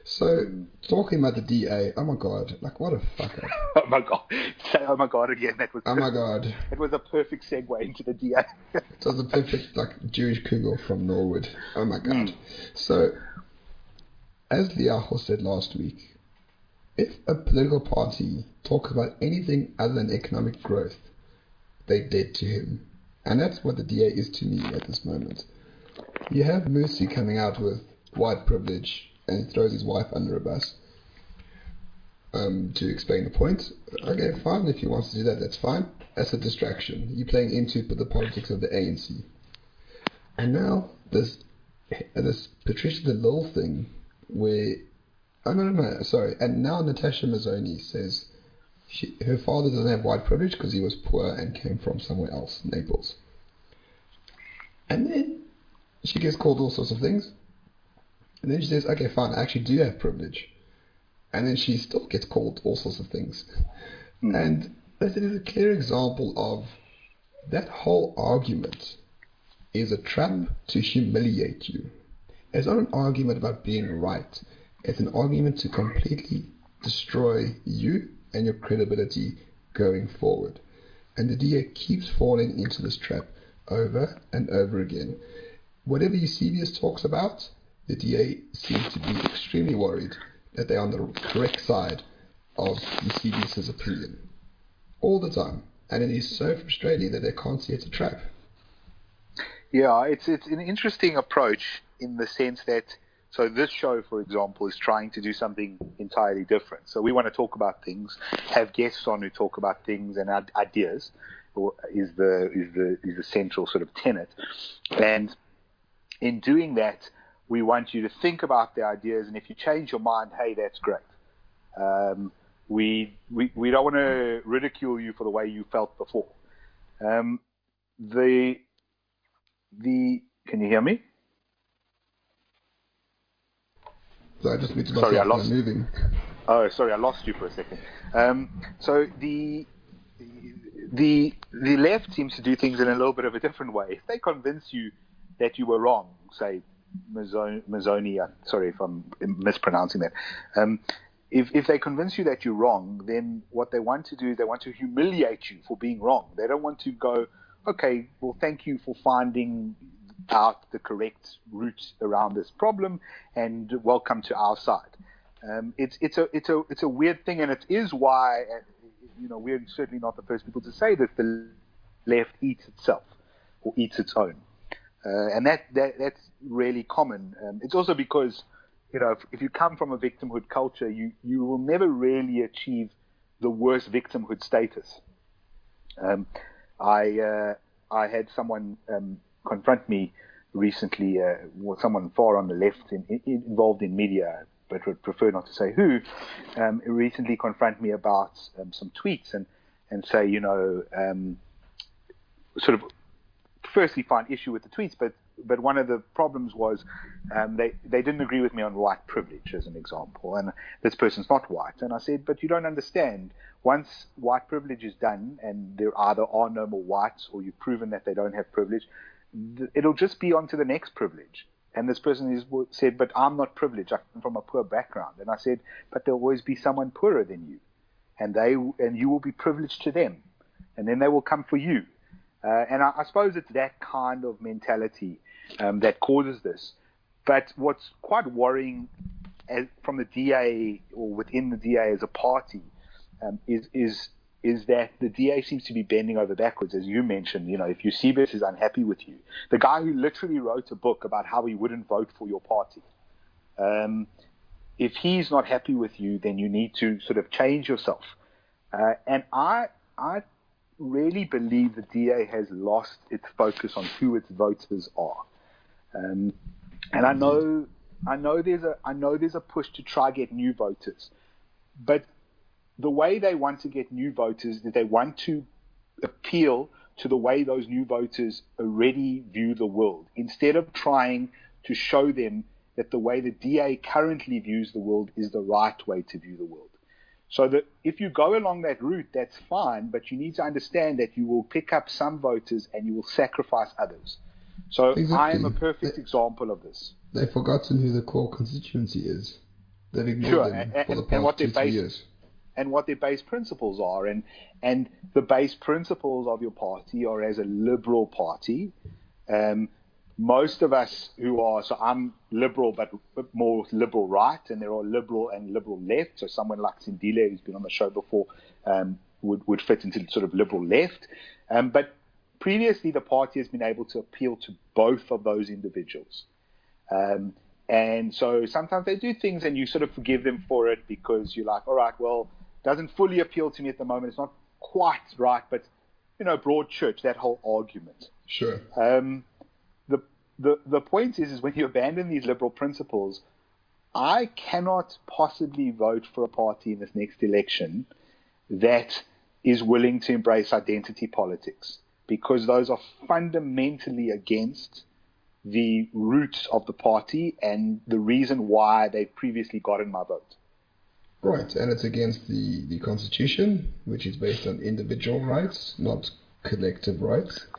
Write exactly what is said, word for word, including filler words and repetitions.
So, talking about the D A, oh my god, like what a fucker. Oh my god. Say oh my god again. That was Oh my god. It was a perfect segue into the D A. It was a perfect, like, Jewish kugel from Norwood. Oh my god. Mm. So, as Liacho said last week, if a political party talks about anything other than economic growth, they're dead to him. And that's what the D A is to me at this moment. You have Musi coming out with white privilege, and he throws his wife under a bus um, to explain the point. Okay, fine. If he wants to do that, that's fine. That's a distraction. You're playing into the politics of the A N C. And now this this Patricia de Lille thing where... Oh, no, no, no, sorry. And now Natasha Mazzoni says she, her father doesn't have white privilege because he was poor and came from somewhere else, Naples. And then she gets called all sorts of things. And then she says, okay, fine, I actually do have privilege. And then she still gets called all sorts of things. Mm. And this is a clear example of that whole argument is a trap to humiliate you. It's not an argument about being right. It's an argument to completely destroy you and your credibility going forward. And the D A keeps falling into this trap over and over again. Whatever Eusebius talks about, the D A seems to be extremely worried that they're on the correct side of Eusebius' opinion all the time. And it is so frustrating that they can't see it's a trap. Yeah, it's it's an interesting approach in the sense that, so this show, for example, is trying to do something entirely different. So we want to talk about things, have guests on who talk about things and ideas, or is the is the is the central sort of tenet. And in doing that, we want you to think about the ideas, and if you change your mind, hey, that's great. Um, we, we we don't want to ridicule you for the way you felt before. Um, the the can you hear me? So I just need to sorry, I lost. Moving. Oh, sorry, I lost you for a second. Um, so the the the left seems to do things in a little bit of a different way. If they convince you that you were wrong, say Mazzoni, sorry if I'm mispronouncing that. Um, if if they convince you that you're wrong, then what they want to do is they want to humiliate you for being wrong. They don't want to go, okay, well, thank you for finding out the correct route around this problem, and welcome to our side. Um, it's it's a it's a it's a weird thing, and it is why, you know, we're certainly not the first people to say that the left eats itself or eats its own. Uh, and that, that that's really common. Um, it's also because, you know, if, if you come from a victimhood culture, you, you will never really achieve the worst victimhood status. Um, I uh, I had someone um, confront me recently, uh, someone far on the left in, in, involved in media, but would prefer not to say who, um, recently confront me about um, some tweets and, and say, you know, um, sort of, firstly find issue with the tweets, but but one of the problems was um, they they didn't agree with me on white privilege as an example, and this person's not white, and I said, but you don't understand. Once white privilege is done, and there either are no more whites, or you've proven that they don't have privilege, th- it'll just be on to the next privilege. And this person is, said, but I'm not privileged. I come from a poor background, and I said, but there'll always be someone poorer than you, and they and you will be privileged to them, and then they will come for you. Uh, and I, I suppose it's that kind of mentality um, that causes this. But what's quite worrying as, from the D A or within the D A as a party um, is is is that the D A seems to be bending over backwards, as you mentioned. You know, if Eusebius is unhappy with you, the guy who literally wrote a book about how he wouldn't vote for your party, um, if he's not happy with you, then you need to sort of change yourself. Uh, and I I. really believe the D A has lost its focus on who its voters are, um, and I know, I know there's a, I know there's a push to try get new voters, but the way they want to get new voters is they want to appeal to the way those new voters already view the world, instead of trying to show them that the way the D A currently views the world is the right way to view the world. So that if you go along that route, that's fine, but you need to understand that you will pick up some voters and you will sacrifice others. So exactly. I am a perfect they, example of this. They've forgotten who the core constituency is. They've ignored Sure, them and, for the and, past and what two, their three base years. and what their base principles are, and and the base principles of your party are as a liberal party. Um, most of us who are, so I'm liberal, but more liberal right, and there are liberal and liberal left. So someone like Sindile, who's been on the show before, um, would, would fit into sort of liberal left. Um, but previously, the party has been able to appeal to both of those individuals. Um, and so sometimes they do things and you sort of forgive them for it because you're like, all right, well, it doesn't fully appeal to me at the moment. It's not quite right, but, you know, broad church, that whole argument. Sure. Um, the, the, the point is, is when you abandon these liberal principles, I cannot possibly vote for a party in this next election that is willing to embrace identity politics, because those are fundamentally against the roots of the party and the reason why they previously gotten my vote. Right, and it's against the, the Constitution, which is based on individual rights, not collective rights.